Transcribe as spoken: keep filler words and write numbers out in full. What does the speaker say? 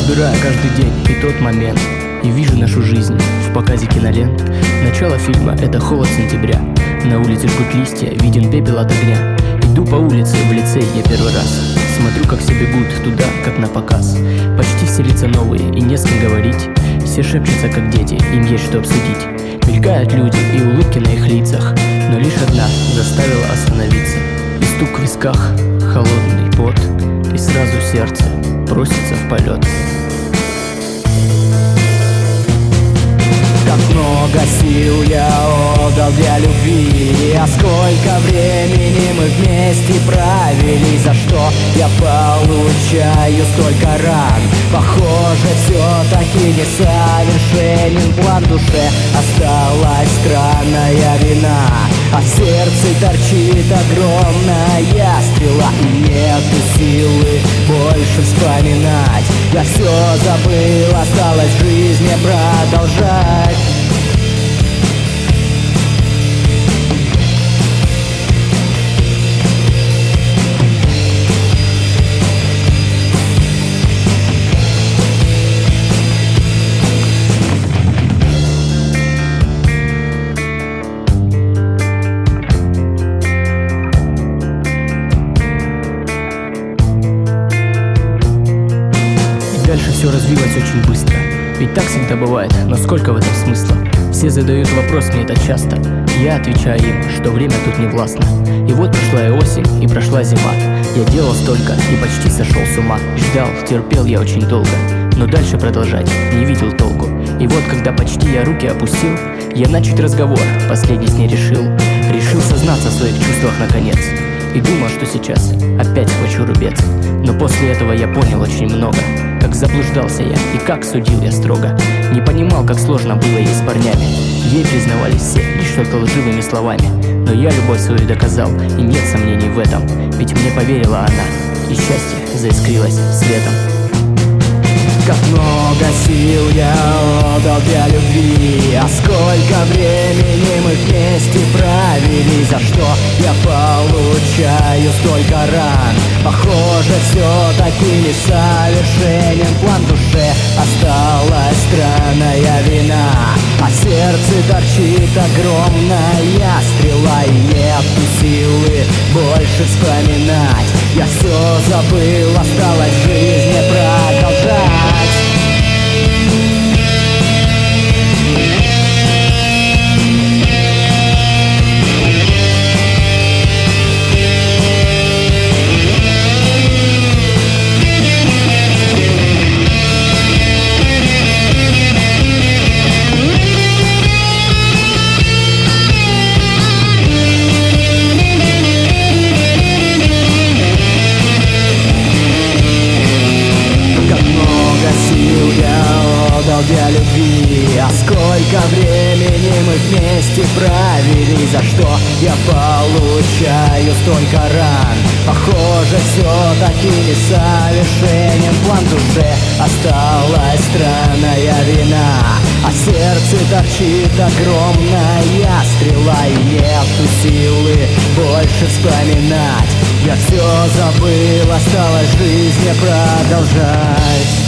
разбираю каждый день и тот момент, и вижу нашу жизнь в показе кинолент. Начало фильма — это холод сентября. На улице жгут листья, виден пепел от огня. Иду по улице в лицей я первый раз. Смотрю, как все бегут туда, как на показ. Почти все лица новые и не с кем говорить. Все шепчутся, как дети, им есть что обсудить. Мелькают люди и улыбки на их лицах, но лишь одна заставила остановиться. И стук в висках, холодный пот, и сразу сердце просится в полет. Как много сил я отдал для любви, а сколько времени мы вместе провели, за что я получаю столько ран. Похоже, все-таки несовершенен план, в душе осталась странная вина, а в сердце торчит огромная стрела, и нету силы больше вспоминать. Я все забыл, осталось в жизни продолжать. Дальше все развилось очень быстро. Ведь так всегда бывает, но сколько в этом смысла? Все задают вопрос мне это часто. Я отвечаю им, что время тут не властно. И вот прошла и осень, и прошла зима. Я делал столько и почти сошел с ума. Ждал, терпел я очень долго, но дальше продолжать не видел толку. И вот когда почти я руки опустил, я начать разговор последний с ней решил. Решил сознаться в своих чувствах наконец. И думал, что сейчас опять схвачу рубец. Но после этого я понял очень много. Как заблуждался я и как судил я строго. Не понимал, как сложно было ей с парнями. Ей признавались все лишь только лживыми словами. Но я любовь свою доказал, и нет сомнений в этом. Ведь мне поверила она, и счастье заискрилось светом. Как много сил я отдал для любви, а сколько времени мы вместе провели, за что я получаю столько ран. Похоже, все-таки несовершенен план, в душе осталась странная вина, а в сердце торчит огромная стрела, и нету силы больше вспоминать. Я все забыл, осталось в жизни продолжать. Для любви, а сколько времени мы вместе провели, за что я получаю столько ран. Похоже, все-таки несовершенен план, в душе осталась странная вина, а в сердце торчит огромная стрела, и нету силы больше вспоминать. Я все забыл, осталось в жизни продолжать.